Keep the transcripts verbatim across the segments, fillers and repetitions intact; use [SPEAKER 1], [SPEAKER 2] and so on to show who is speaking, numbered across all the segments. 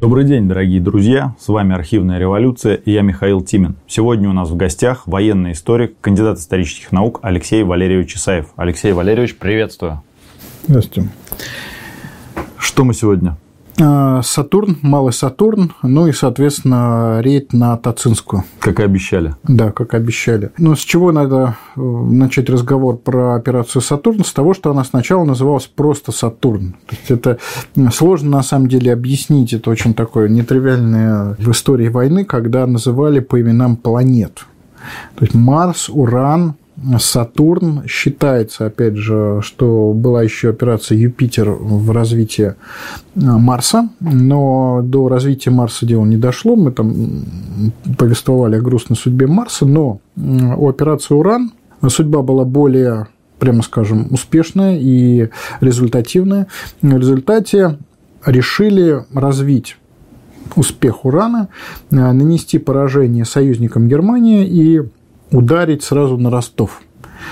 [SPEAKER 1] Добрый день, дорогие друзья! С вами «Архивная революция» и я Михаил Тимин. Сегодня у нас в гостях военный историк, кандидат исторических наук Алексей Валерьевич Исаев. Алексей Валерьевич, приветствую!
[SPEAKER 2] Здравствуйте.
[SPEAKER 1] Что мы сегодня?
[SPEAKER 2] Сатурн, Малый Сатурн, ну и, соответственно, рейд на Тацинскую.
[SPEAKER 1] Как и обещали.
[SPEAKER 2] Да, как обещали. Ну, с чего надо начать разговор про операцию «Сатурн»? С того, что она сначала называлась просто «Сатурн». То есть, это сложно, на самом деле, объяснить. Это очень такое нетривиальное в истории войны, когда называли по именам планет. То есть, Марс, Уран, Сатурн. Считается, опять же, что была еще операция «Юпитер» в развитии Марса, но до развития Марса дело не дошло. Мы там повествовали о грустной судьбе Марса, но у операции «Уран» судьба была более, прямо скажем, успешная и результативная. В результате решили развить успех «Урана», нанести поражение союзникам Германии и ударить сразу на Ростов.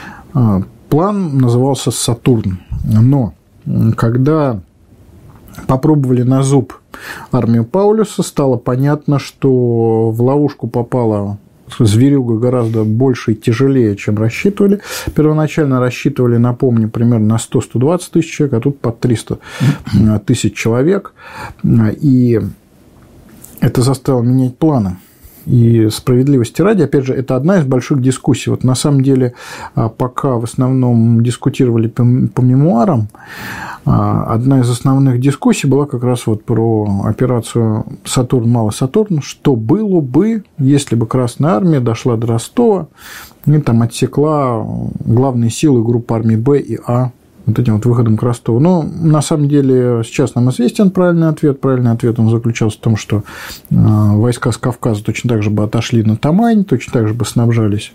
[SPEAKER 2] План назывался «Сатурн». Но когда попробовали на зуб армию Паулюса, стало понятно, что в ловушку попала зверюга гораздо больше и тяжелее, чем рассчитывали. Первоначально рассчитывали, напомню, примерно на сто - сто двадцать тысяч человек, а тут под триста тысяч человек. И это заставило менять планы. И справедливости ради, опять же, это одна из больших дискуссий. Вот на самом деле, пока в основном дискутировали по, по мемуарам, одна из основных дискуссий была как раз вот про операцию «Сатурн, Малый Сатурн», что было бы, если бы Красная Армия дошла до Ростова и там отсекла главные силы группы армий Б и А вот этим вот выходом к Ростову. Но на самом деле сейчас нам известен правильный ответ. Правильный ответ он заключался в том, что войска с Кавказа точно так же бы отошли на Тамань, точно так же бы снабжались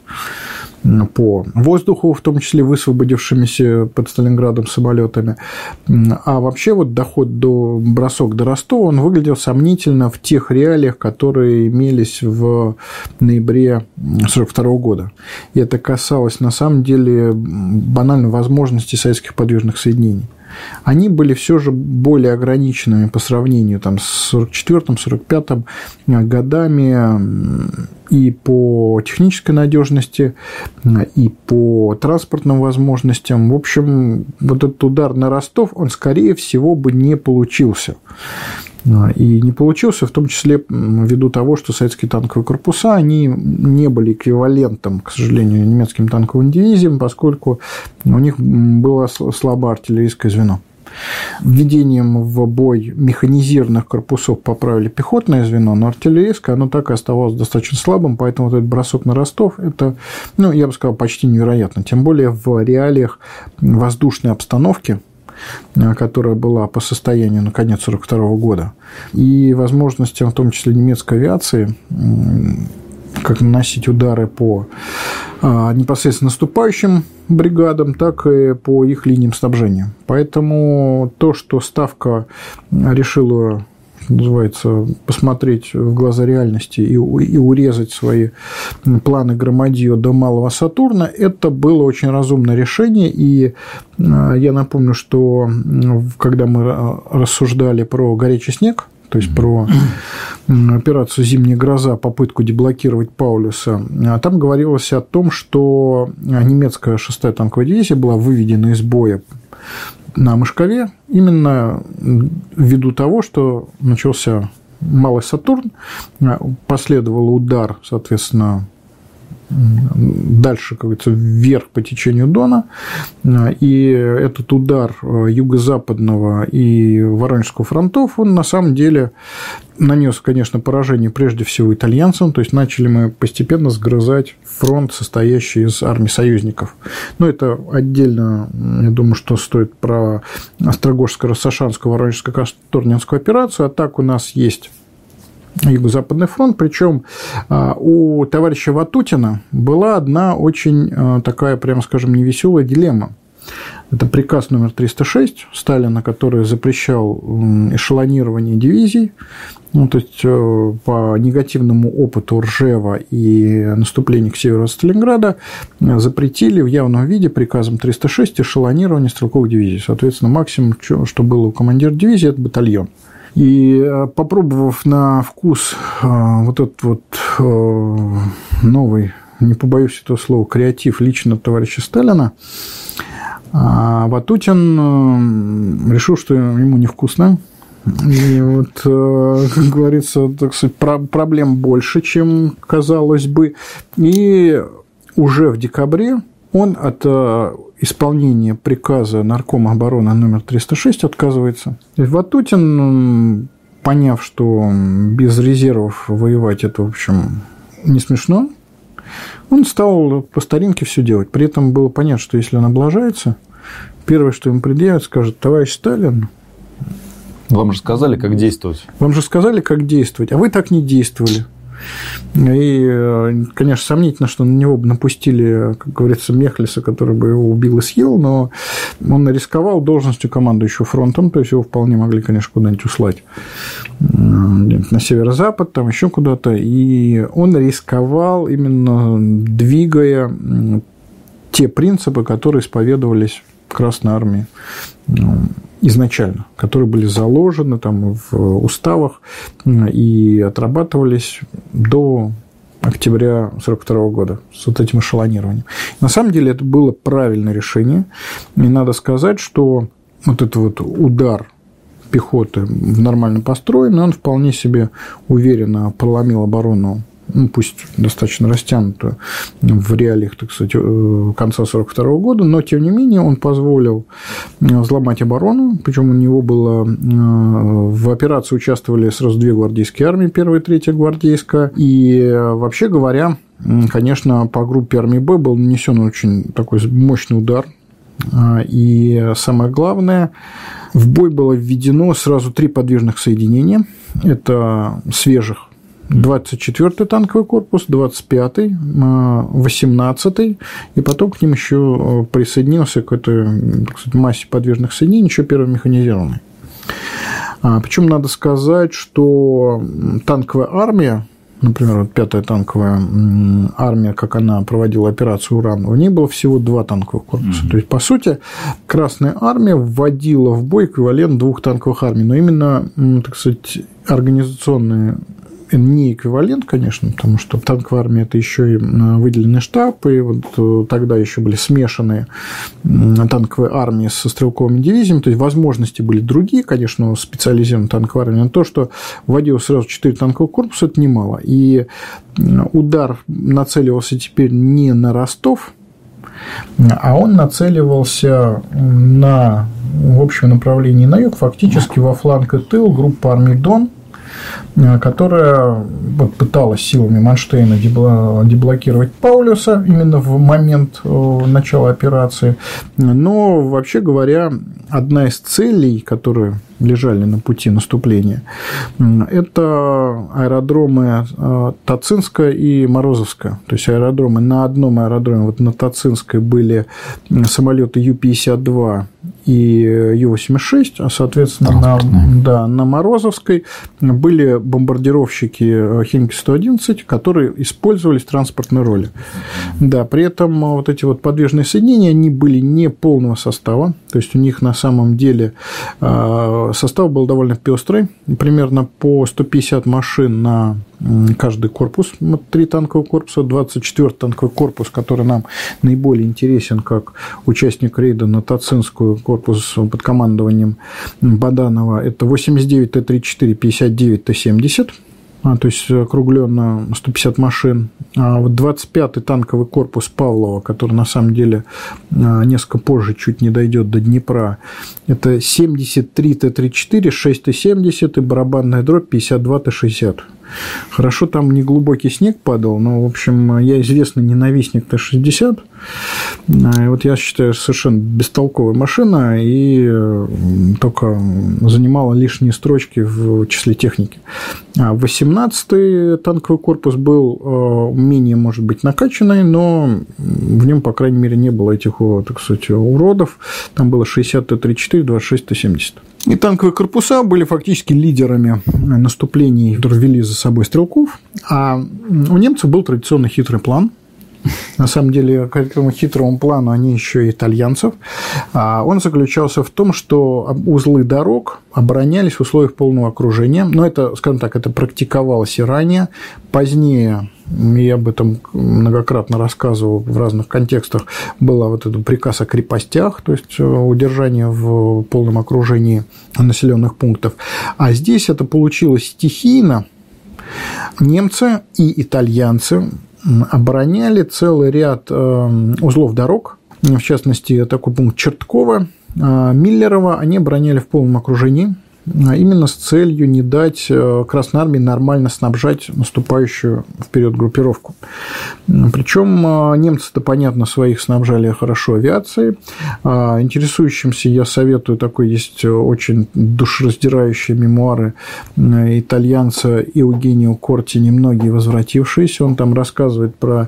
[SPEAKER 2] по воздуху, в том числе высвободившимися под Сталинградом самолетами. А вообще вот доход до бросок до Ростова, он выглядел сомнительно в тех реалиях, которые имелись в ноябре сорок второго года. И это касалось на самом деле банально возможностей советских подвижных соединений. Они были все же более ограниченными по сравнению там, с сорок четвёртым - сорок пятым годами и по технической надежности, и по транспортным возможностям. В общем, вот этот удар на Ростов, он, скорее всего, бы не получился. И не получился в том числе ввиду того, что советские танковые корпуса, они не были эквивалентом, к сожалению, немецким танковым дивизиям, поскольку у них было слабое артиллерийское звено. Введением в бой механизированных корпусов поправили пехотное звено, но артиллерийское, оно так и оставалось достаточно слабым, поэтому вот этот бросок на Ростов, это, ну, я бы сказал, почти невероятно. Тем более в реалиях воздушной обстановки, которая была по состоянию на конец сорок второго года, и возможностям, в том числе немецкой авиации, как наносить удары по непосредственно наступающим бригадам, так и по их линиям снабжения. Поэтому то, что Ставка решила, называется, посмотреть в глаза реальности и, и урезать свои планы Громадье до Малого Сатурна, это было очень разумное решение. И я напомню, что когда мы рассуждали про горячий снег, то есть про операцию «Зимняя гроза», попытку деблокировать Паулюса, там говорилось о том, что немецкая шестая танковая дивизия была выведена из боя на Мошкове именно ввиду того, что начался Малый Сатурн, последовал удар, соответственно, дальше, как говорится, вверх по течению Дона, и этот удар юго-западного и Воронежского фронтов, он на самом деле нанес, конечно, поражение прежде всего итальянцам, то есть начали мы постепенно сгрызать фронт, состоящий из армий союзников. Но это отдельно, я думаю, что стоит про Острогожско-Рассашанскую, Воронежско-Касторнинскую операцию, а так у нас есть Юго-Западный фронт, причем у товарища Ватутина была одна очень такая, прямо скажем, невеселая дилемма. Это приказ номер триста шесть Сталина, который запрещал эшелонирование дивизий. Ну, то есть, по негативному опыту Ржева и наступления к северу от Сталинграда запретили в явном виде приказом триста шесть эшелонирование стрелковых дивизий. Соответственно, максимум, что было у командира дивизии, это батальон. И попробовав на вкус вот этот вот новый, не побоюсь этого слова, креатив лично товарища Сталина, Ватутин решил, что ему невкусно. И вот, как говорится, так сказать, проблем больше, чем казалось бы. И уже в декабре он от исполнения приказа Наркома обороны номер триста шесть отказывается. Ватутин, поняв, что без резервов воевать это, в общем, не смешно, он стал по старинке все делать. При этом было понятно, что если он облажается, первое, что ему предъявят, скажет: товарищ Сталин,
[SPEAKER 1] вам же сказали, как действовать.
[SPEAKER 2] Вам же сказали, как действовать, а вы так не действовали. И, конечно, сомнительно, что на него бы напустили, как говорится, Мехлиса, который бы его убил и съел, но он рисковал должностью командующего фронтом, то есть его вполне могли, конечно, куда-нибудь услать на северо-запад, там еще куда-то, и он рисковал именно двигая те принципы, которые исповедовались в Красной армии изначально, которые были заложены там в уставах и отрабатывались до октября сорок второго года с вот этим эшелонированием. На самом деле это было правильное решение. И надо сказать, что вот этот вот удар пехоты в нормально построенный, он вполне себе уверенно проломил оборону, ну, пусть достаточно растянутую в реалиях, так сказать, конца сорок второго года, но, тем не менее, он позволил взломать оборону, причем у него было... В операции участвовали сразу две гвардейские армии, первая и третья гвардейская, и, вообще говоря, конечно, по группе армии Б был нанесен очень такой мощный удар, и самое главное, в бой было введено сразу три подвижных соединения, это свежих, двадцать четвёртый танковый корпус, двадцать пятый, восемнадцатый, и потом к ним еще присоединился к этой, так сказать, массе подвижных соединений еще первый механизированный. Причем надо сказать, что танковая армия, например, вот пятая танковая армия, как она проводила операцию «Уран», у нее было всего два танковых корпуса. Mm-hmm. То есть, по сути, Красная армия вводила в бой эквивалент двух танковых армий, но именно, так сказать, организационные не эквивалент, конечно, потому что танковая армия – это еще и выделенный штаб, и вот тогда еще были смешанные танковые армии со стрелковыми дивизиями, то есть возможности были другие, конечно, у специализированной танковой армии, но то, что вводилось сразу четыре танковых корпуса, это немало. И удар нацеливался теперь не на Ростов, а он нацеливался на, в общем направлении на юг, фактически во фланг и тыл группы армий Дон, которая вот пыталась силами Манштейна деблокировать Паулюса именно в момент начала операции. Но, вообще говоря, одна из целей, которые лежали на пути наступления, это аэродромы Тацинская и Морозовская. То есть аэродромы на одном аэродроме, вот на Тацинской были самолеты Ю пятьдесят два и Ю восемьдесят шесть, а, соответственно, на, да, на Морозовской были бомбардировщики Химки сто одиннадцать, которые использовались в транспортной роли. Да, при этом вот эти вот подвижные соединения, они были не полного состава, то есть у них на самом деле состав был довольно пестрый, примерно по сто пятьдесят машин на каждый корпус, три танковых корпуса, двадцать четвёртый танковый корпус, который нам наиболее интересен как участник рейда на Тацинскую, корпус под командованием Баданова, это восемьдесят девять Т тридцать четыре, пятьдесят девять Т семьдесят, то есть округленно сто пятьдесят машин. А вот двадцать пятый танковый корпус Павлова, который на самом деле несколько позже чуть не дойдет до Днепра, это семьдесят три Т тридцать четыре, шесть Т семьдесят и барабанная дробь пятьдесят два Т шестьдесят. Хорошо, там не глубокий снег падал, но, в общем, я известный ненавистник Т шестьдесят. И вот я считаю, совершенно бестолковая машина и только занимала лишние строчки в числе техники. А восемнадцатый танковый корпус был менее, может быть, накачанный, но в нем, по крайней мере, не было этих, так сказать, уродов. Там было шестьдесят Т тридцать четыре, двадцать шесть Т семьдесят. И танковые корпуса были фактически лидерами наступлений, которые вели за собой стрелков. А у немцев был традиционно хитрый план. на самом деле, к этому хитрому плану они еще и итальянцев. Он заключался в том, что узлы дорог оборонялись в условиях полного окружения. Но это, скажем так, это практиковалось и ранее. Позднее, я об этом многократно рассказывал в разных контекстах, был вот этот приказ о крепостях, то есть удержание в полном окружении населенных пунктов. А здесь это получилось стихийно. Немцы и итальянцы обороняли целый ряд узлов дорог, в частности, такой пункт Черткова, Миллерово, они обороняли в полном окружении, именно с целью не дать Красной Армии нормально снабжать наступающую вперед группировку. Причем немцы-то, понятно, своих снабжали хорошо авиацией. Интересующимся я советую, такой есть очень душераздирающие мемуары итальянца Eugenio Corti «Немногие возвратившиеся». Он там рассказывает про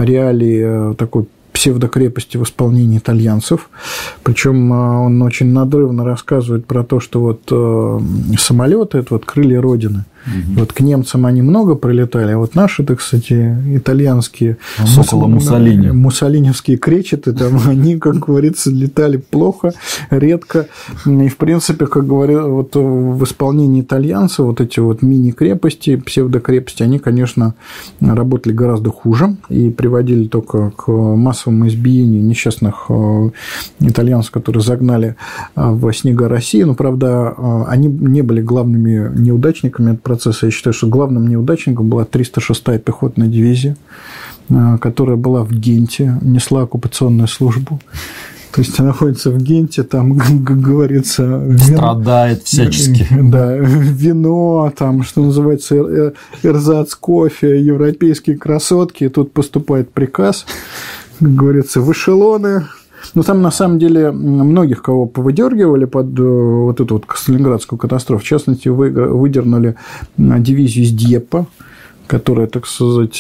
[SPEAKER 2] реалии такой псевдокрепости в исполнении итальянцев. Причем он очень надрывно рассказывает про то, что вот самолеты – это вот крылья Родины. Угу. Вот к немцам они много прилетали, а вот наши, так кстати, итальянские
[SPEAKER 1] около Муссолини.
[SPEAKER 2] Муссолиневские кречеты, там, они, как говорится, летали плохо, редко. И, в принципе, как говорю, вот в исполнении итальянцев вот эти вот мини-крепости, псевдокрепости, они, конечно, работали гораздо хуже и приводили только к массовому избиению несчастных итальянцев, которые загнали в снега России. Но, правда, они не были главными неудачниками этого процесса. Я считаю, что главным неудачником была триста шестая пехотная дивизия, которая была в Генте, несла оккупационную службу. То есть находится в Генте, там, как говорится, вино,
[SPEAKER 1] страдает всячески.
[SPEAKER 2] Да, вино, там, что называется, эрзац, кофе, европейские красотки. И тут поступает приказ, как говорится, в эшелоны. Но там, на самом деле, многих кого повыдергивали под вот эту вот Сталинградскую катастрофу. В частности, выдернули дивизию из Дьеппа, которая, так сказать,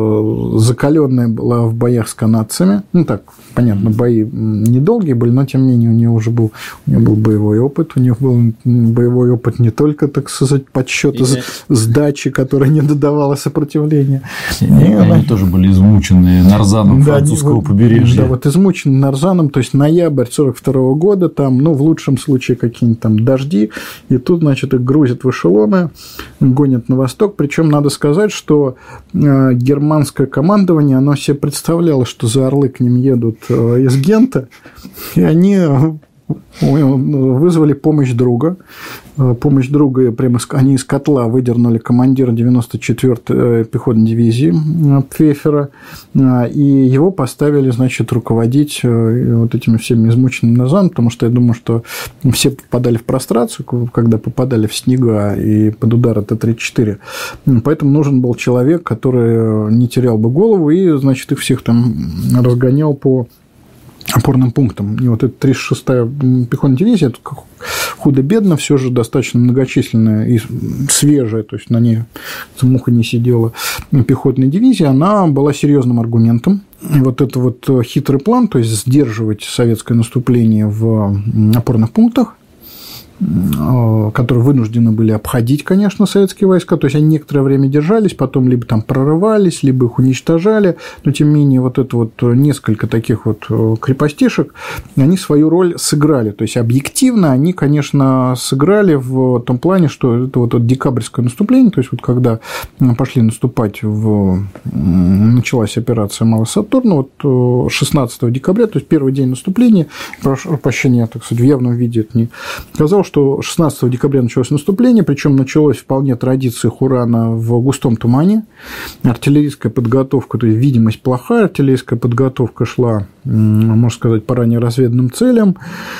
[SPEAKER 2] закаленная была в боях с канадцами. Ну, так, понятно, бои недолгие были, но, тем не менее, у нее уже был, у нее был боевой опыт. У нее был боевой опыт не только, так сказать, подсчета сдачи, которая не додавала сопротивления.
[SPEAKER 1] И они она... тоже были измучены нарзаном да, французского вот, побережья.
[SPEAKER 2] Да, вот измучены нарзаном, то есть ноябрь сорок второго года, там, ну, в лучшем случае, какие-нибудь там дожди, и тут, значит, их грузят в эшелоны, гонят на восток. Причем надо сказать, что германское командование, оно себе представляло, что за орлы к ним едут из Гента, и они вызвали помощь друга. Помощь друга, прямо они из котла выдернули командира девяносто четвёртой пехотной дивизии Пфеффера, и его поставили, значит, руководить вот этими всеми измученными нарзанами, потому что я думаю, что все попадали в прострацию, когда попадали в снега и под удары Т тридцать четыре. Поэтому нужен был человек, который не терял бы голову и, значит, их всех там разгонял по опорным пунктам. И вот эта тридцать шестая пехотная дивизия, это худо-бедно, все же достаточно многочисленная и свежая, то есть на ней муха не сидела, пехотная дивизия, она была серьезным аргументом. И вот это вот хитрый план, то есть сдерживать советское наступление в опорных пунктах, которые вынуждены были обходить, конечно, советские войска, то есть они некоторое время держались, потом либо там прорывались, либо их уничтожали, но тем не менее вот это вот несколько таких вот крепостишек, они свою роль сыграли, то есть объективно они, конечно, сыграли в том плане, что это вот декабрьское наступление, то есть вот когда пошли наступать, в... началась операция Малый Сатурн, вот шестнадцатого декабря, то есть первый день наступления, прошу прощения, так сказать, в явном виде это не сказал, что шестнадцатого декабря началось наступление, причем началось вполне традиции Хурана в густом тумане. Артиллерийская подготовка, то есть видимость плохая, артиллерийская подготовка шла, можно сказать, по ранее разведанным целям.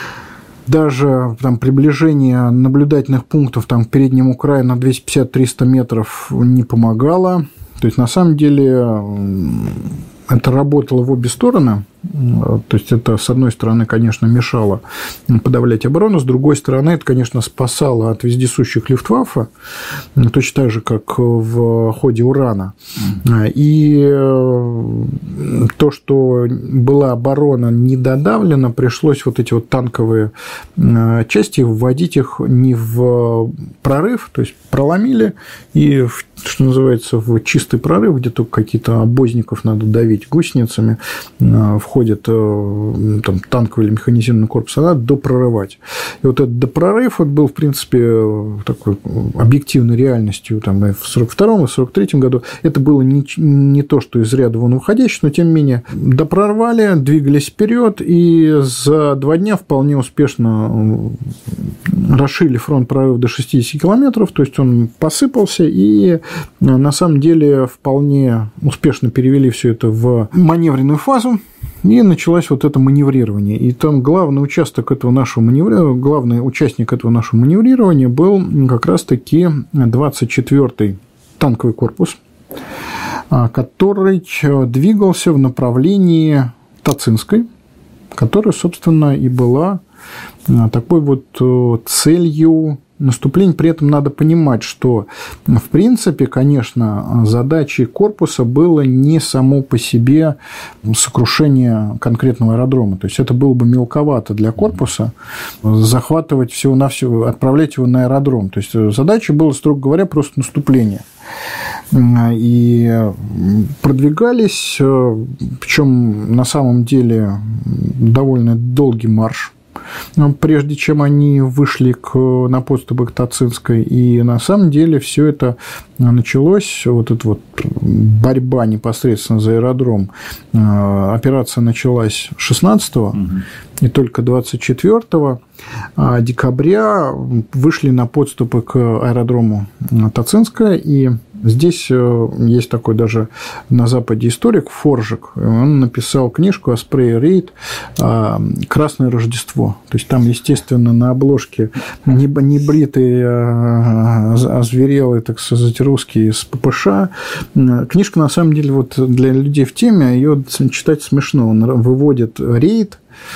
[SPEAKER 2] Даже там, приближение наблюдательных пунктов там, к переднему краю на двести пятьдесят - триста метров не помогало. То есть, на самом деле, это работало в обе стороны. То есть это, с одной стороны, конечно, мешало подавлять оборону, с другой стороны, это, конечно, спасало от вездесущих Люфтваффе, точно так же, как в ходе «Урана». И то, что была оборона недодавлена, пришлось вот эти вот танковые части вводить их не в прорыв, то есть проломили, и, что называется, в чистый прорыв, где только какие-то обозников надо давить гусеницами, входит там, танковый или механизированный корпус, а надо допрорывать. И вот этот допрорыв вот был, в принципе, такой объективной реальностью там, и в сорок втором, и в сорок третьем году. Это было не, не то, что из ряда вон выходящее, но, тем не менее, допрорвали, двигались вперед, и за два дня вполне успешно расширили фронт прорыва до шестидесяти километров, то есть он посыпался, и на самом деле вполне успешно перевели все это в маневренную фазу, и началось вот это маневрирование. И там главный участок этого нашего маневрирования, главный участник этого нашего маневрирования был как раз-таки двадцать четвёртый танковый корпус, который двигался в направлении Тацинской, которая, собственно, и была такой вот целью наступления. При этом надо понимать, что, в принципе, конечно, задачей корпуса было не само по себе сокрушение конкретного аэродрома. То есть это было бы мелковато для корпуса захватывать всего-навсего, отправлять его на аэродром. То есть задача была, строго говоря, просто наступление. И продвигались, причем на самом деле довольно долгий марш, прежде чем они вышли к, на подступы к Тацинской. И на самом деле все это началось, вот эта вот борьба непосредственно за аэродром. Операция началась шестнадцатого, угу. И только двадцать четвёртого декабря вышли на подступы к аэродрому Тацинская. И здесь есть такой даже на Западе историк Форжик. Он написал книжку «Осprey Рейд. Красное Рождество». То есть там, естественно, на обложке не бритый, озверелый, так сказать, русский из ППШ. Книжка, на самом деле, вот для людей в теме, ее читать смешно. Он выводит рейд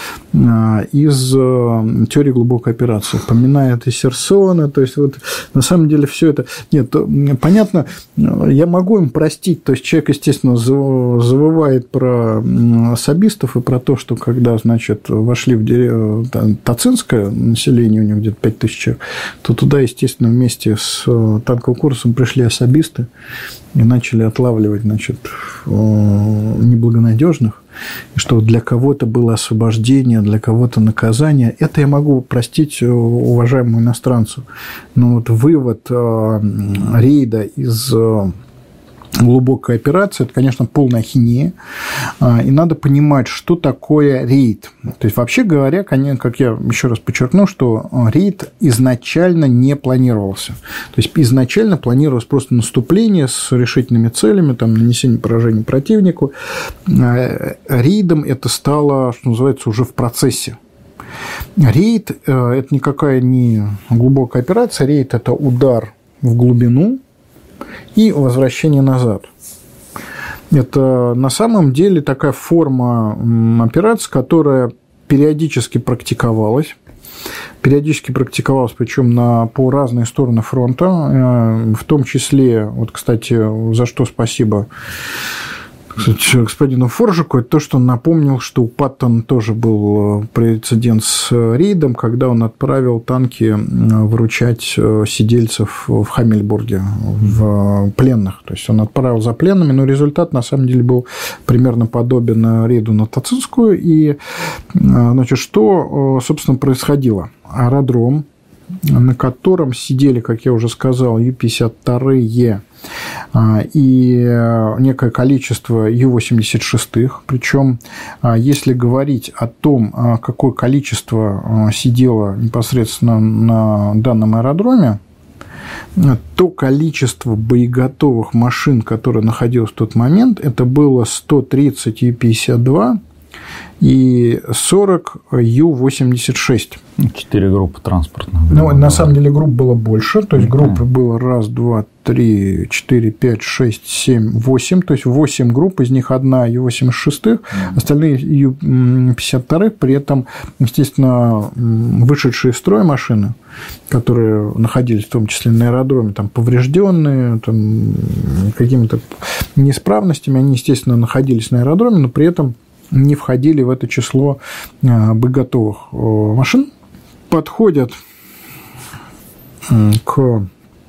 [SPEAKER 2] из теории глубокой операции, поминает и Серсона, то есть вот на самом деле все это нет, понятно, я могу им простить, то есть человек, естественно, завывает про особистов и про то, что когда, значит, вошли в дерев... Тацинское население, у него где-то пять тысяч человек, то туда, естественно, вместе с танковым курсом пришли особисты и начали отлавливать, значит, неблагонадежных. И что для кого-то было освобождение, для кого-то наказание. Это я могу простить уважаемому иностранцу. Но вот вывод рейда из глубокой операции – это, конечно, полная ахинея. И надо понимать, что такое рейд. То есть, вообще говоря, как я еще раз подчеркну, что рейд изначально не планировался. То есть, изначально планировалось просто наступление с решительными целями, там, нанесение поражения противнику. Рейдом это стало, что называется, уже в процессе. Рейд – это никакая не глубокая операция. Рейд – это удар в глубину и возвращение назад. Это на самом деле такая форма операции, которая периодически практиковалась. Периодически практиковалась, причем на, по разные стороны фронта, в том числе, вот, кстати, за что спасибо господину Форжику, это то, что он напомнил, что у Паттона тоже был прецедент с рейдом, когда он отправил танки выручать сидельцев в Хаммельбурге, в пленных. То есть он отправил за пленными, но результат на самом деле был примерно подобен рейду на Тацинскую. И, значит, что, собственно, происходило? Аэродром, на котором сидели, как я уже сказал, Ю пятьдесят два и некое количество Ю восемьдесят шесть. Причем, если говорить о том, какое количество сидело непосредственно на данном аэродроме, то количество боеготовых машин, которое находилось в тот момент, это было сто тридцать Ю пятьдесят два и сорок Ю восемьдесят шесть.
[SPEAKER 1] Четыре группы транспортных.
[SPEAKER 2] Ну, на самом деле групп было больше, то есть группы uh-huh. было раз, два, три, четыре, пять, шесть, семь, восемь, то есть восемь групп, из них одна Ю восемьдесят шесть, uh-huh. остальные Ю пятьдесят два, при этом, естественно, вышедшие из строя машины, которые находились в том числе на аэродроме, там, поврежденные, там, какими-то неисправностями, они, естественно, находились на аэродроме, но при этом не входили в это число боеготовых машин. Подходят к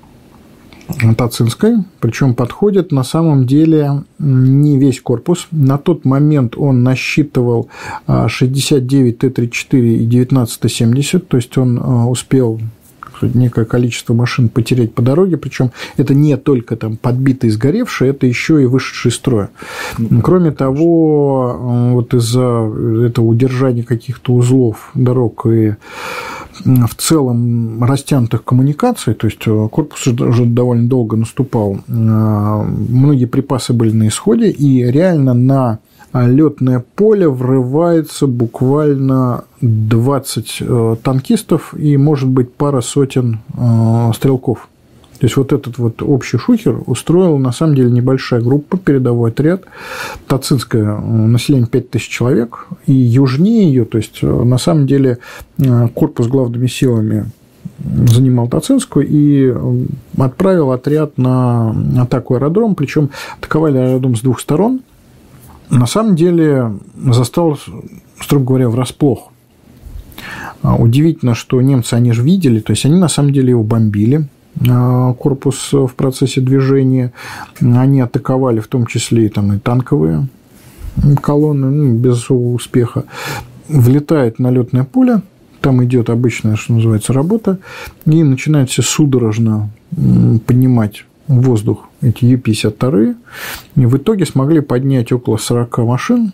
[SPEAKER 2] Тацинской, причем подходят на самом деле не весь корпус. На тот момент он насчитывал шестьдесят девять Т тридцать четыре и девятнадцать Т семьдесят, то есть он успел некое количество машин потерять по дороге, причем это не только там подбитые и сгоревшие, это еще и вышедшие из строя. Кроме того, вот из-за этого удержания каких-то узлов дорог и в целом растянутых коммуникаций, то есть корпус уже довольно долго наступал, многие припасы были на исходе, и реально на лётное поле врывается буквально двадцать танкистов и, может быть, пара сотен стрелков. То есть вот этот вот общий шухер устроила на самом деле небольшая группа, передовой отряд. Тацинская, население пять тысяч человек, и южнее ее, то есть на самом деле корпус главными силами занимал Тацинскую и отправил отряд на атаку аэродром, причем атаковали аэродром с двух сторон. На самом деле застал, строго говоря, врасплох. Удивительно, что немцы, они же видели, то есть они на самом деле его бомбили, корпус в процессе движения, они атаковали в том числе и, там, и танковые колонны, ну, без успеха, влетает на лётное поле, там идет обычная, что называется, работа, и начинают все судорожно поднимать в воздух эти Ю пятьдесят два, и в итоге смогли поднять около сорок машин,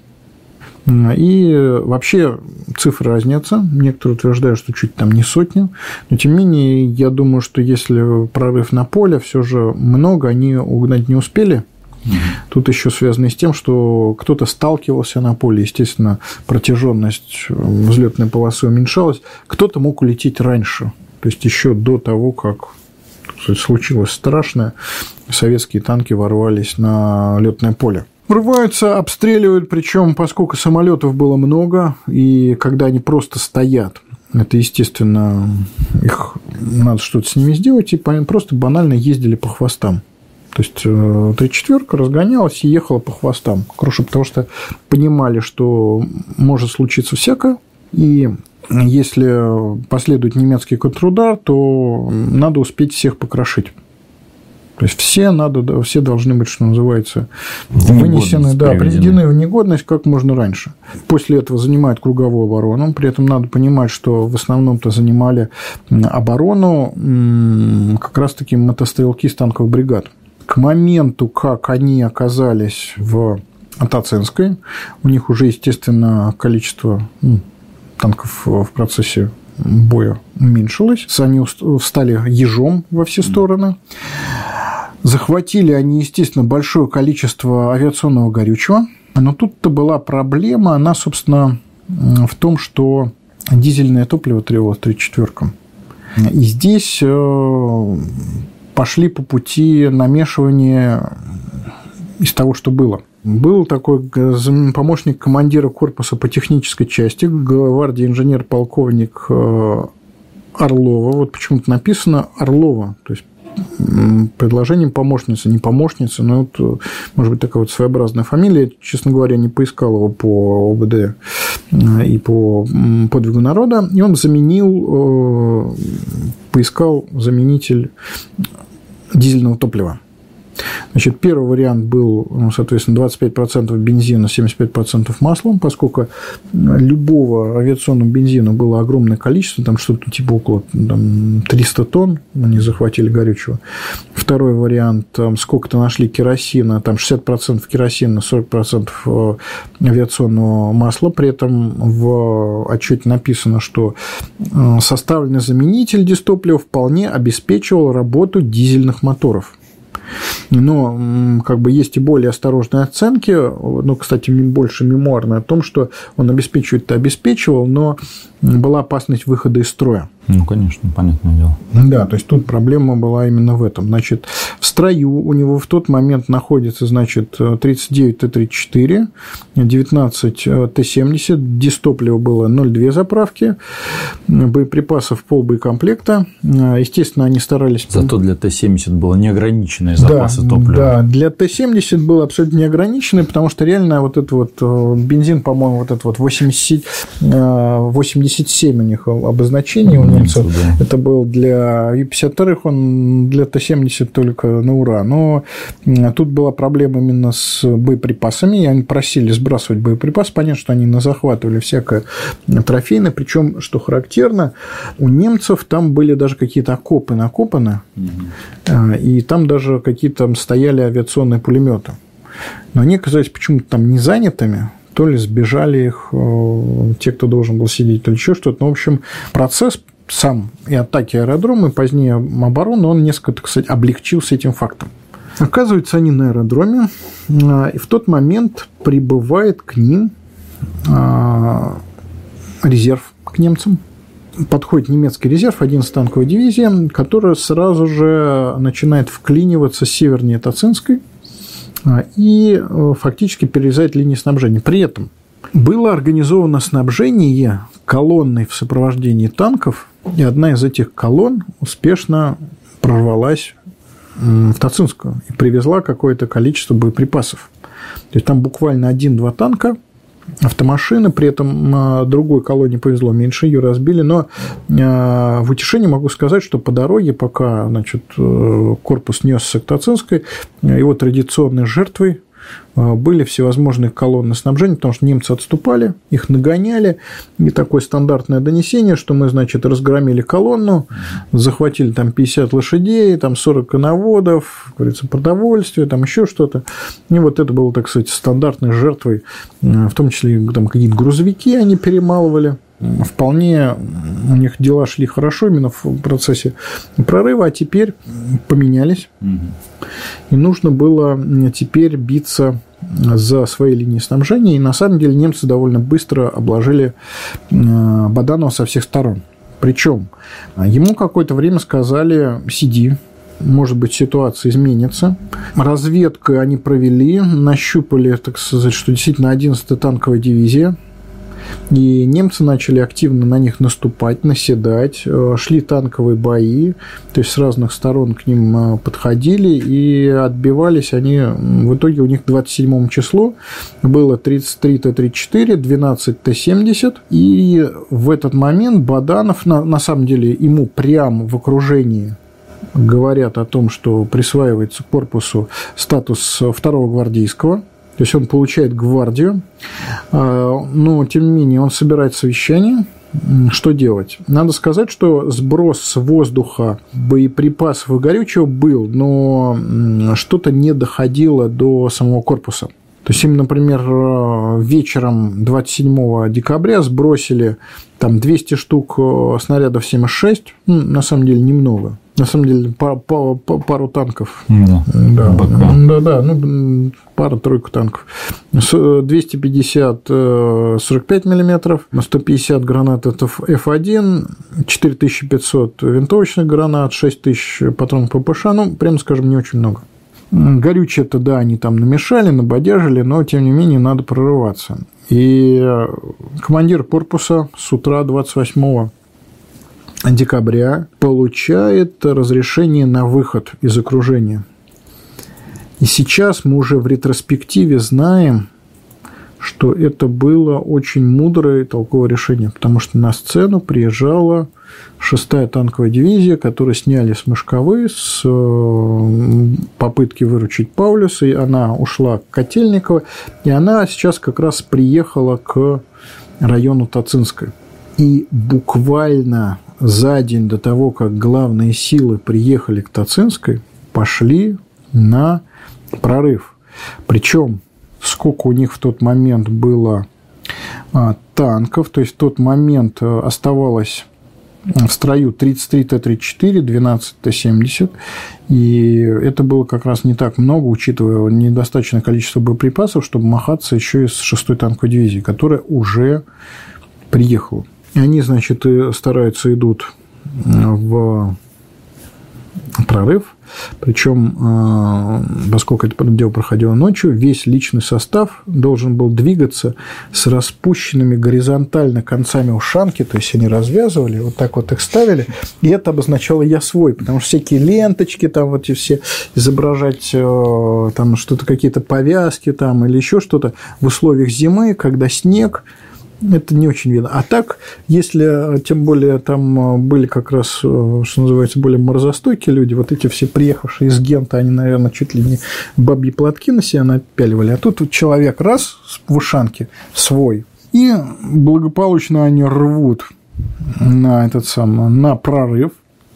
[SPEAKER 2] и вообще цифры разнятся, некоторые утверждают, что чуть там не сотню, но тем не менее, я думаю, что если прорыв на поле, все же много, они угнать не успели. Mm-hmm. Тут еще связано с тем, что кто-то сталкивался на поле, естественно, протяженность взлетной полосы уменьшалась, кто-то мог улететь раньше, то есть еще до того, как случилось страшное, советские танки ворвались на лётное поле. Врываются, обстреливают, причем, поскольку самолетов было много, и когда они просто стоят, это, естественно, их надо что-то с ними сделать, и просто банально ездили по хвостам. То есть тридцать четвёрка разгонялась и ехала по хвостам, круша, потому что понимали, что может случиться всякое, и если последует немецкий контрудар, то надо успеть всех покрошить. То есть все, надо, все должны быть, что называется, вынесены, да, приведены в негодность как можно раньше. После этого занимают круговую оборону. При этом надо понимать, что в основном-то занимали оборону как раз-таки мотострелки с танковых бригад. К моменту, как они оказались в Тацинской, у них уже, естественно, количество танков в процессе боя уменьшилось. Они встали ежом во все стороны. Захватили они, естественно, большое количество авиационного горючего. Но тут-то была проблема, она, собственно, в том, что дизельное топливо требовалось тридцать четвёркам. И здесь пошли по пути намешивания из того, что было. Был такой помощник командира корпуса по технической части, гвардии инженер-полковник Орлова. Вот почему-то написано Орлова, то есть предложением помощницы, не помощница, но вот, может быть, такая вот своеобразная фамилия. Я, честно говоря, не поискал его по ОБД и по подвигу народа. И он заменил, поискал заменитель дизельного топлива. Значит, первый вариант был, ну, соответственно, двадцать пять процентов бензина, семьдесят пять процентов маслом, поскольку любого авиационного бензина было огромное количество, там что-то типа около там, триста тонн они захватили горючего. Второй вариант, там сколько-то нашли керосина, там шестьдесят процентов керосина, сорок процентов авиационного масла, при этом в отчете написано, что составленный заменитель дистоплива вполне обеспечивал работу дизельных моторов. Но как бы есть и более осторожные оценки, ну, кстати, больше мемуарные, о том, что он обеспечивает-то обеспечивал, но была опасность выхода из строя.
[SPEAKER 1] Ну, конечно, понятное дело.
[SPEAKER 2] Да, то есть тут проблема была именно в этом. Значит, в строю у него в тот момент находится, значит, тридцать девять Т тридцать четыре, девятнадцать Т семьдесят, дистоплива было ноль целых две десятых заправки, боеприпасов полбоекомплекта. Естественно, они старались...
[SPEAKER 1] Зато для Т семьдесят было неограниченные запасы
[SPEAKER 2] да,
[SPEAKER 1] топлива.
[SPEAKER 2] Да, для Т семьдесят было абсолютно неограниченный, потому что реально вот этот вот бензин, по-моему, вот этот вот восемьдесят, восемьдесят семь у них обозначение у немцев. Да. Это был для И пятьдесят два, он для Т семьдесят только на ура. Но тут была проблема именно с боеприпасами, и они просили сбрасывать боеприпасы. Понятно, что они назахватывали всякое трофейное, причем, что характерно, у немцев там были даже какие-то окопы накопаны, угу. И там даже какие-то стояли авиационные пулеметы. Но они оказались почему-то там не занятыми, то ли сбежали их те, кто должен был сидеть, то ли еще что-то. Ну, в общем, процесс сам и атаки аэродрома, и позднее обороны, он несколько, так сказать, облегчился этим фактом. Оказывается, они на аэродроме, и в тот момент прибывает к ним резерв, к немцам. Подходит немецкий резерв, одиннадцатая танковая дивизия, которая сразу же начинает вклиниваться севернее Тацинской и фактически перерезает линии снабжения. При этом было организовано снабжение колонной в сопровождении танков, и одна из этих колонн успешно прорвалась в Тацинскую и привезла какое-то количество боеприпасов. То есть там буквально один-два танка, автомашины, при этом другой колонне повезло меньше, ее разбили, но в утешение могу сказать, что по дороге, пока, значит, корпус несся к Тацинской, его традиционной жертвой были всевозможные колонны снабжения, потому что немцы отступали, их нагоняли, и такое стандартное донесение, что мы, значит, разгромили колонну, захватили там пятьдесят лошадей, там сорок коноводов, как говорится, продовольствие, там еще что-то. И вот это было, так сказать, стандартной жертвой, в том числе там какие-то грузовики они перемалывали. Вполне у них дела шли хорошо именно в процессе прорыва, а теперь поменялись. Угу. И нужно было теперь биться за свои линии снабжения. И на самом деле немцы довольно быстро обложили Баданова со всех сторон. Причем ему какое-то время сказали: сиди, может быть, ситуация изменится. Разведку они провели, нащупали, так сказать, что действительно одиннадцатая танковая дивизия. И немцы начали активно на них наступать, наседать, шли танковые бои, то есть с разных сторон к ним подходили, и отбивались они, в итоге у них к двадцать седьмому числу было тридцать три Т тридцать четыре, двенадцать Т семьдесят, и в этот момент Баданов, на, на самом деле, ему прямо в окружении говорят о том, что присваивается корпусу статус второго гвардейского. То есть он получает гвардию, но, тем не менее, он собирает совещание. Что делать? Надо сказать, что сброс с воздуха боеприпасов и горючего был, но что-то не доходило до самого корпуса. То есть им, например, вечером двадцать седьмого декабря сбросили там двести штук снарядов семь шесть, ну, на самом деле немного. На самом деле, пару, пару, пару танков. Да, да, да, да, ну, пара-тройку танков. двести пятьдесят сорок пять миллиметров, сто пятьдесят гранат Ф один, четыре тысячи пятьсот винтовочных гранат, шесть тысяч патронов ППШ. Ну, прямо скажем, не очень много. Горючее-то, да, они там намешали, набодяжили, но, тем не менее, надо прорываться. И командир корпуса с утра двадцать восьмого декабря получает разрешение на выход из окружения. И сейчас мы уже в ретроспективе знаем, что это было очень мудрое и толковое решение, потому что на сцену приезжала шестая танковая дивизия, которую сняли с Мошковы, с попытки выручить Паулюса, и она ушла к Котельниково, и она сейчас как раз приехала к району Тацинской. И буквально за день до того, как главные силы приехали к Тацинской, пошли на прорыв. Причем сколько у них в тот момент было танков, то есть в тот момент оставалось в строю тридцать три Т тридцать четыре, двенадцать Т семьдесят, и это было как раз не так много, учитывая недостаточное количество боеприпасов, чтобы махаться еще и с шестой танковой дивизией, которая уже приехала. И они, значит, стараются, идут в прорыв, причем, поскольку это дело проходило ночью, весь личный состав должен был двигаться с распущенными горизонтально концами ушанки, то есть они развязывали, вот так вот их ставили, и это обозначало «я свой», потому что всякие ленточки, там вот эти все изображать, там что-то, какие-то повязки там или еще что-то в условиях зимы, когда снег, это не очень видно. А так, если, тем более, там были как раз, что называется, более морозостойкие люди, вот эти все приехавшие из Гента, они, наверное, чуть ли не бабьи платки на себя напяливали. А тут вот человек раз в ушанке свой, и благополучно они рвут на этот самый, на прорыв,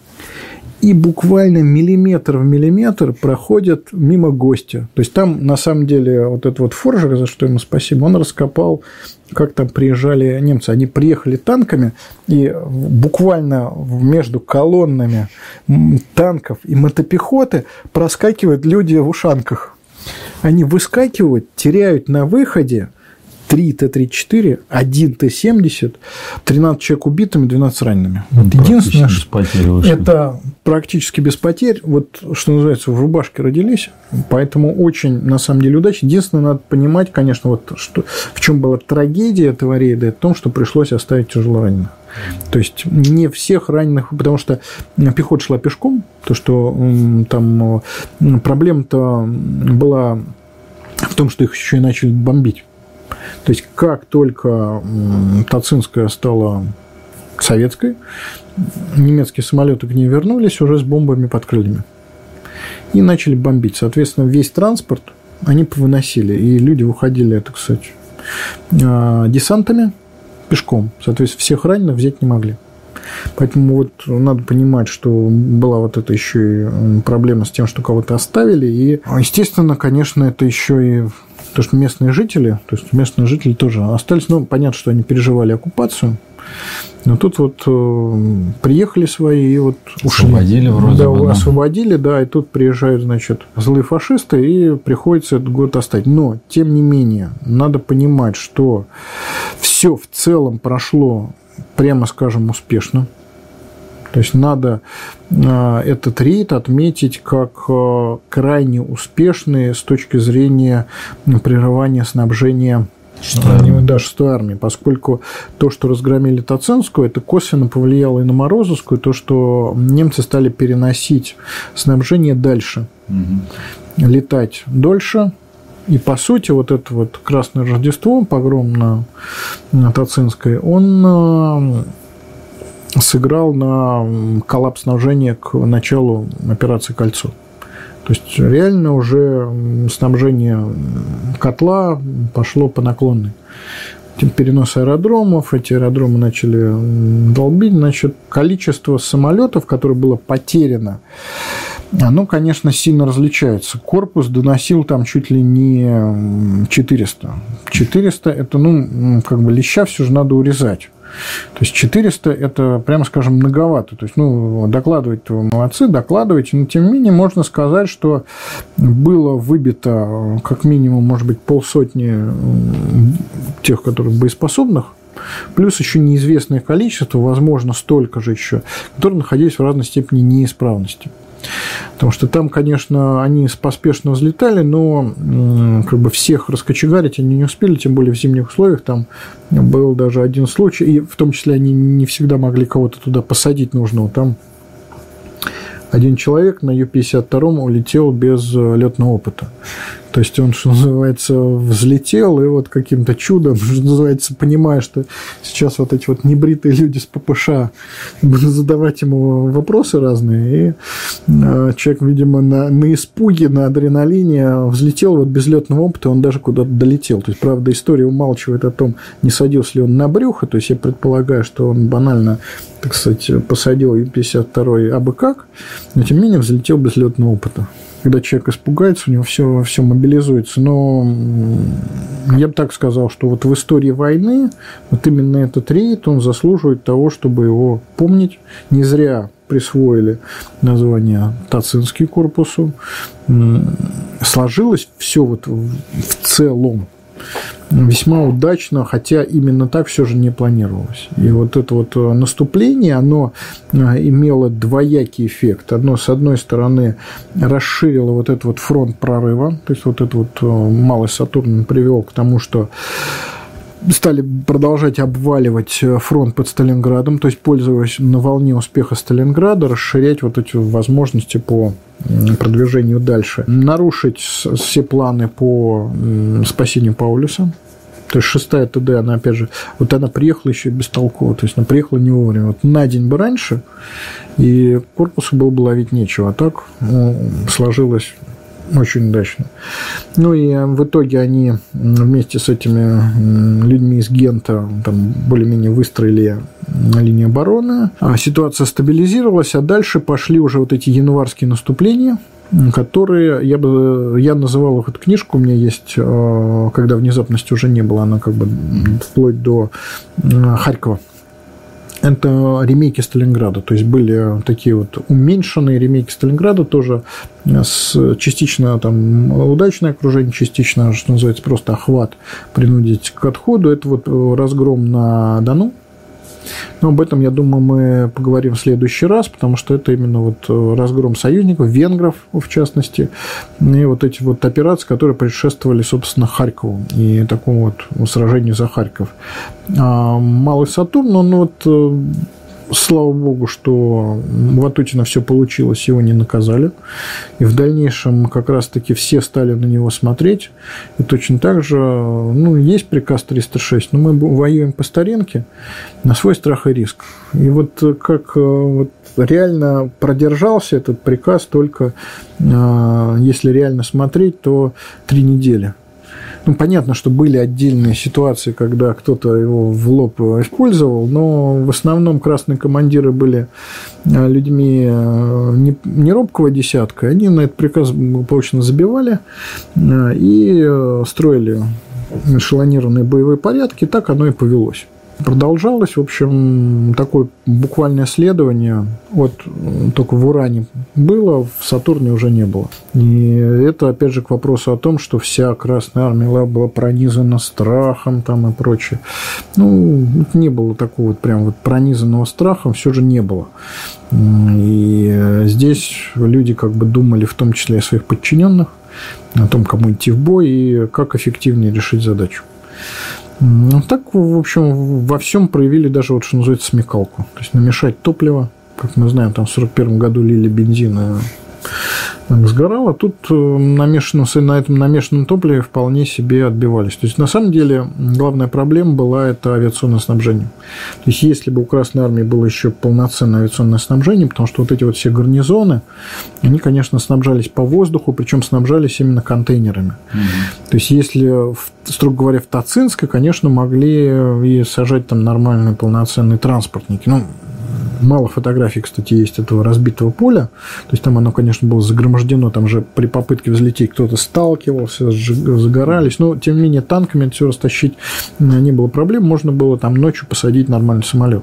[SPEAKER 2] и буквально миллиметр в миллиметр проходят мимо гостя. То есть там, на самом деле, вот этот вот Форжер, за что ему спасибо, он раскопал, как там приезжали немцы. Они приехали танками, и буквально между колоннами танков и мотопехоты проскакивают люди в ушанках. Они выскакивают, теряют на выходе три Т тридцать четыре, один Т семьдесят, тринадцать человек убитыми, двенадцать ранеными. Вот единственное, без потерь это практически без потерь. Вот, что называется, в рубашке родились, поэтому очень, на самом деле, удачно. Единственное, надо понимать, конечно, вот, что, в чем была трагедия этого рейда, это в том, что пришлось оставить тяжелораненых. То есть не всех раненых, потому что пехота шла пешком, то, что там проблема-то была в том, что их еще и начали бомбить. То есть, как только Тацинская стала советской, немецкие самолеты к ней вернулись уже с бомбами под крыльями и начали бомбить. Соответственно, весь транспорт они повыносили, и люди выходили, так сказать, десантами пешком. Соответственно, всех раненых взять не могли. Поэтому вот надо понимать, что была вот эта еще и проблема с тем, что кого-то оставили. И, естественно, конечно, это еще и то, что местные жители, то есть местные жители тоже остались. Ну, понятно, что они переживали оккупацию. Но тут вот э, приехали свои и вот ушли. Освободили вроде да, бы. Да, освободили, да, и тут приезжают, значит, злые фашисты, и приходится этот город оставить. Но, тем не менее, надо понимать, что все в целом прошло, прямо скажем, успешно. То есть надо этот рейд отметить как крайне успешный с точки зрения прерывания снабжения да, шестой армии, поскольку то, что разгромили Тацинскую, это косвенно повлияло и на Морозовскую, то, что немцы стали переносить снабжение дальше, угу. летать дольше. И, по сути, вот это вот Красное Рождество, погром на, на Тацинской, он сыграл на коллапс снабжения к началу операции «Кольцо». То есть, реально уже снабжение котла пошло по наклонной. Перенос аэродромов, эти аэродромы начали долбить. Значит, количество самолетов, которое было потеряно, оно, конечно, сильно различается. Корпус доносил там чуть ли не четыреста. четыреста – это, ну, как бы леща все же надо урезать. То есть четыреста – это, прямо скажем, многовато. То есть, ну, докладывать-то вы молодцы, докладывайте, но, тем не менее, можно сказать, что было выбито как минимум, может быть, полсотни тех, которые боеспособных, плюс еще неизвестное количество, возможно, столько же еще, которые находились в разной степени неисправности. Потому что там, конечно, они поспешно взлетали, но как бы всех раскочегарить они не успели, тем более в зимних условиях. Там был даже один случай, и в том числе они не всегда могли кого-то туда посадить нужного. Там один человек на Ю пятьдесят два улетел без летного опыта. То есть он, что называется, взлетел, и вот каким-то чудом, что называется, понимая, что сейчас вот эти вот небритые люди с ППШ будут задавать ему вопросы разные, и человек, видимо, на, на испуге, на адреналине взлетел вот без летного опыта, он даже куда-то долетел. То есть, правда, история умалчивает о том, не садился ли он на брюхо, то есть я предполагаю, что он банально, так сказать, посадил Ю пятьдесят два абы как, но тем не менее взлетел без летного опыта. когда человек испугается, у него все, все мобилизуется. Но я бы так сказал, что вот в истории войны вот именно этот рейд, он заслуживает того, чтобы его помнить. Не зря присвоили название Тацинский корпусу. Сложилось все вот в целом весьма удачно, хотя именно так все же не планировалось. И вот это вот наступление, оно имело двоякий эффект. Одно, с одной стороны, расширило вот этот вот фронт прорыва, то есть вот этот вот малый Сатурн привел к тому, что стали продолжать обваливать фронт под Сталинградом, то есть, пользуясь на волне успеха Сталинграда, расширять вот эти возможности по продвижению дальше. Нарушить все планы по спасению Паулюса. То есть, шестая ТД, она, опять же, вот она приехала еще бестолково, то есть, она приехала не вовремя. Вот на день бы раньше, и корпусу было бы ловить нечего. А так ну, сложилось очень удачно. Ну и в итоге они вместе с этими людьми из Гента там более-менее выстроили линию обороны. Ситуация стабилизировалась, а дальше пошли уже вот эти январские наступления, которые я бы я называл их, эту книжку у меня есть, когда внезапности уже не было, она как бы вплоть до Харькова. Это ремейки Сталинграда, то есть были такие вот уменьшенные ремейки Сталинграда, тоже с частично там удачное окружение, частично, что называется, просто охват принудить к отходу. Это вот разгром на Дону. Но об этом, я думаю, мы поговорим в следующий раз, потому что это именно вот разгром союзников, венгров, в частности, и вот эти вот операции, которые предшествовали, собственно, Харькову и такому вот сражению за Харьков. А Малый Сатурн, он вот, слава богу, что у Ватутина все получилось, его не наказали. И в дальнейшем как раз-таки все стали на него смотреть. И точно так же, ну, есть приказ триста шесть, но мы воюем по старинке на свой страх и риск. И вот как вот реально продержался этот приказ только, если реально смотреть, то три недели. Ну, понятно, что были отдельные ситуации, когда кто-то его в лоб использовал, но в основном красные командиры были людьми не робкого десятка. Они на этот приказ благополучно забивали и строили эшелонированные боевые порядки. Так оно и повелось. Продолжалось, в общем, такое буквальное следование. Вот только в Уране было, в Сатурне уже не было. И это, опять же, к вопросу о том, что вся Красная Армия была пронизана страхом там и прочее. Ну, не было такого вот прям вот пронизанного страхом, все же не было. И здесь люди как бы думали в том числе о своих подчиненных, о том, кому идти в бой и как эффективнее решить задачу. Ну, так, в общем, во всем проявили даже, вот, что называется, смекалку. То есть, намешать топливо, как мы знаем, там в сорок первом году лили бензин, и сгорало. Тут намешанном, на этом намешанном топливе вполне себе отбивались. То есть, на самом деле, главная проблема была это авиационное снабжение. То есть, если бы у Красной Армии было еще полноценное авиационное снабжение, потому что вот эти вот все гарнизоны, они, конечно, снабжались по воздуху, причем снабжались именно контейнерами. Mm-hmm. То есть, если, строго говоря, в Тацинске, конечно, могли и сажать там нормальные полноценные транспортники. Ну, мало фотографий, кстати, есть этого разбитого поля. То есть, там оно, конечно, было загромождено. Там же при попытке взлететь кто-то сталкивался, загорались. Но, тем не менее, танками это все растащить не было проблем. Можно было там ночью посадить нормальный самолет.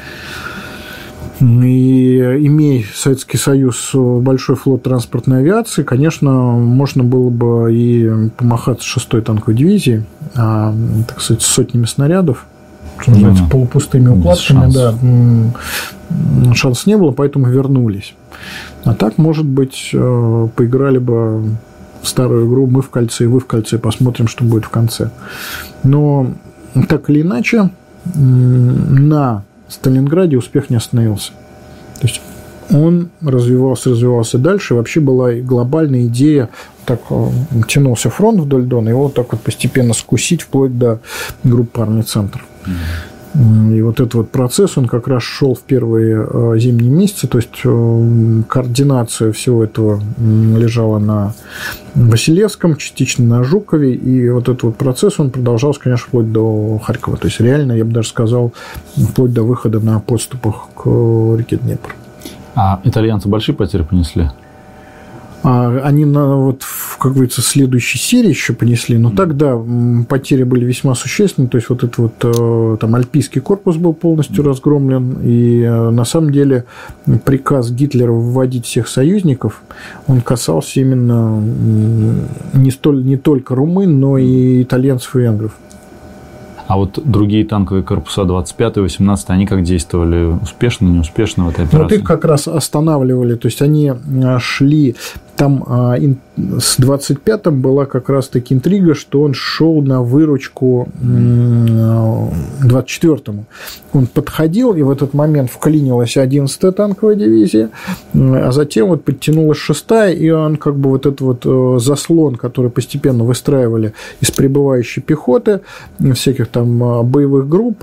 [SPEAKER 2] И имея Советский Союз большой флот транспортной авиации, конечно, можно было бы и помахаться шестой танковой дивизией, а, так сказать, сотнями снарядов, что называется, mm-hmm. полупустыми укладками, да, шанс не было, поэтому вернулись. А так, может быть, поиграли бы в старую игру «Мы в кольце, и вы в кольце», посмотрим, что будет в конце. Но, так или иначе, на Сталинграде успех не остановился. То есть, он развивался, развивался дальше. Вообще была глобальная идея, так тянулся фронт вдоль Дона, его вот так вот постепенно скусить вплоть до группы армий «Центр». И вот этот вот процесс, он как раз шел в первые зимние месяцы, то есть координация всего этого лежала на Василевском, частично на Жукове, и вот этот вот процесс, он продолжался, конечно, вплоть до Харькова. То есть реально, я бы даже сказал, вплоть до выхода на подступах к реке Днепр.
[SPEAKER 1] А итальянцы большие потери понесли?
[SPEAKER 2] Они, вот, как говорится, в следующей серии еще понесли, но тогда потери были весьма существенны, то есть вот этот вот там альпийский корпус был полностью разгромлен, и на самом деле приказ Гитлера выводить всех союзников, он касался именно не, столь, не только румын, но и итальянцев и венгров.
[SPEAKER 1] А вот другие танковые корпуса двадцать пятый, восемнадцатый, они как действовали? Успешно, неуспешно в этой операции?
[SPEAKER 2] Вот их как раз останавливали, то есть они шли... Там а, ин, с двадцать пятым была как раз-таки интрига, что он шел на выручку двадцать четвёртому. Он подходил, и в этот момент вклинилась одиннадцатая танковая дивизия, а затем вот подтянулась шестая, и он как бы вот этот вот заслон, который постепенно выстраивали из прибывающей пехоты, всяких там боевых групп,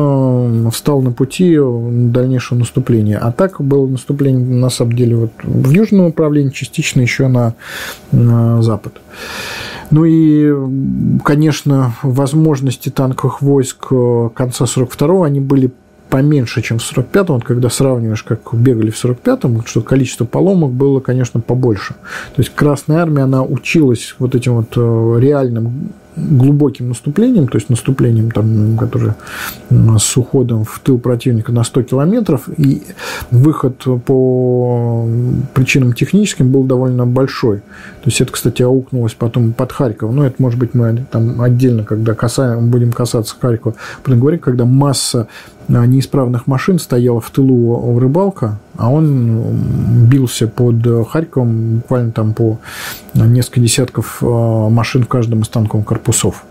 [SPEAKER 2] он встал на пути дальнейшего наступления. А так было наступление, на самом деле, вот в южном направлении, частично еще на, на запад. Ну и, конечно, возможности танковых войск конца сорок второго, они были поменьше, чем в сорок пятом. Вот когда сравниваешь, как бегали в сорок пятом, что количество поломок было, конечно, побольше. То есть Красная Армия, она училась вот этим вот реальным глубоким наступлением, то есть наступлением, там, которое с уходом в тыл противника на сто километров, и выход по причинам техническим был довольно большой. То есть это, кстати, аукнулось потом под Харьков. Но это, может быть, мы там отдельно, когда касаем, будем касаться Харькова, будем говорить, когда масса неисправных машин стояла в тылу у Рыбалка, а он бился под Харьковом буквально там по несколько десятков машин в каждом из танковых корпусов.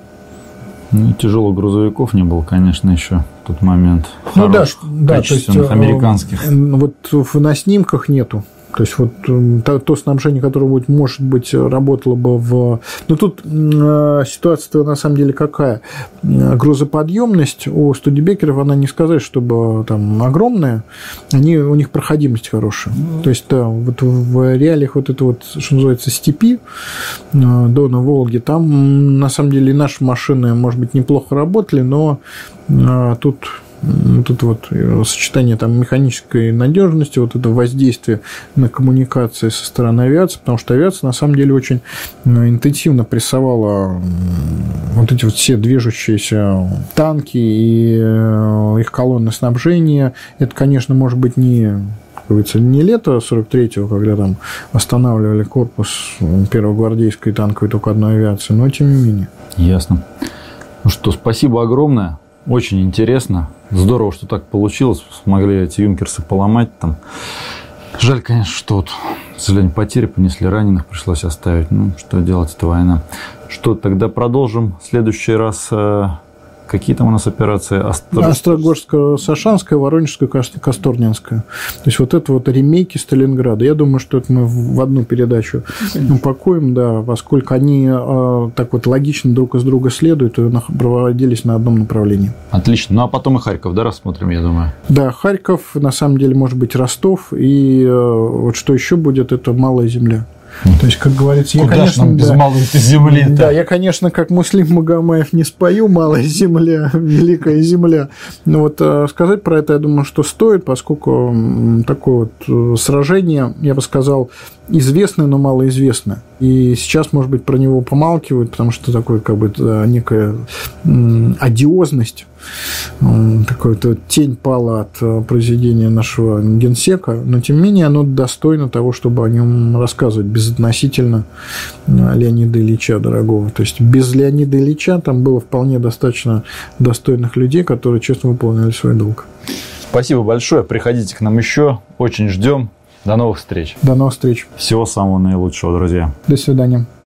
[SPEAKER 1] Ну, тяжелых грузовиков не было, конечно, еще в тот момент.
[SPEAKER 2] Ну
[SPEAKER 1] Хорош,
[SPEAKER 2] да, да, то есть
[SPEAKER 1] американских.
[SPEAKER 2] Вот на снимках нету. То есть вот то, то снабжение, которое будет, может быть, работало бы в... Но тут э, ситуация на самом деле какая? Грузоподъемность у студебекеров, она не сказать, чтобы там огромная, они, у них проходимость хорошая. Mm-hmm. То есть да, вот в реалиях вот это вот, что называется, степи, э, Дона, Волги, там на самом деле наши машины, может быть, неплохо работали, но э, тут... Вот это вот сочетание там механической надежности, вот это воздействие на коммуникации со стороны авиации, потому что авиация на самом деле очень интенсивно прессовала вот эти вот все движущиеся танки и их колонны снабжения. Это, конечно, может быть не... как говорится, не лето сорок третьего, когда там останавливали корпус первой гвардейской танковой только одной авиации, но тем не менее.
[SPEAKER 1] Ясно. Ну что, спасибо огромное. Очень интересно. Здорово, что так получилось. Смогли эти юнкерсы поломать там. Жаль, конечно, что вот, к сожалению, потери понесли, раненых пришлось оставить. Ну, что делать, это война. Что, тогда продолжим в следующий раз. Какие там у нас операции? Остр...
[SPEAKER 2] Острогожская, Сашанская, Воронежская, Касторнинская. То есть вот это вот ремейки Сталинграда. Я думаю, что это мы в одну передачу Конечно. упакуем, да, поскольку они э, так вот логично друг из друга следуют и проводились на одном направлении.
[SPEAKER 1] Отлично. Ну а потом и Харьков, да, рассмотрим, я думаю.
[SPEAKER 2] Да, Харьков, на самом деле, может быть, Ростов. И э, вот что еще будет, это Малая Земля. То есть, как говорится, я,
[SPEAKER 1] Куда
[SPEAKER 2] конечно,
[SPEAKER 1] нам без
[SPEAKER 2] да,
[SPEAKER 1] малой земли.
[SPEAKER 2] Да, я, конечно, как Муслим Магомаев не спою «Малая земля, великая земля». Но вот сказать про это, я думаю, что стоит, поскольку такое вот сражение, я бы сказал, известное, но малоизвестное. И сейчас, может быть, про него помалкивают, потому что такое, как бы, некая одиозность, такая-то тень пала от произведения нашего генсека, но, тем не менее, оно достойно того, чтобы о нем рассказывать безотносительно Леонида Ильича дорогого. То есть, без Леонида Ильича там было вполне достаточно достойных людей, которые честно выполняли свой долг.
[SPEAKER 1] Спасибо большое. Приходите к нам еще. Очень ждем. До новых встреч.
[SPEAKER 2] До новых встреч.
[SPEAKER 1] Всего самого наилучшего, друзья.
[SPEAKER 2] До свидания.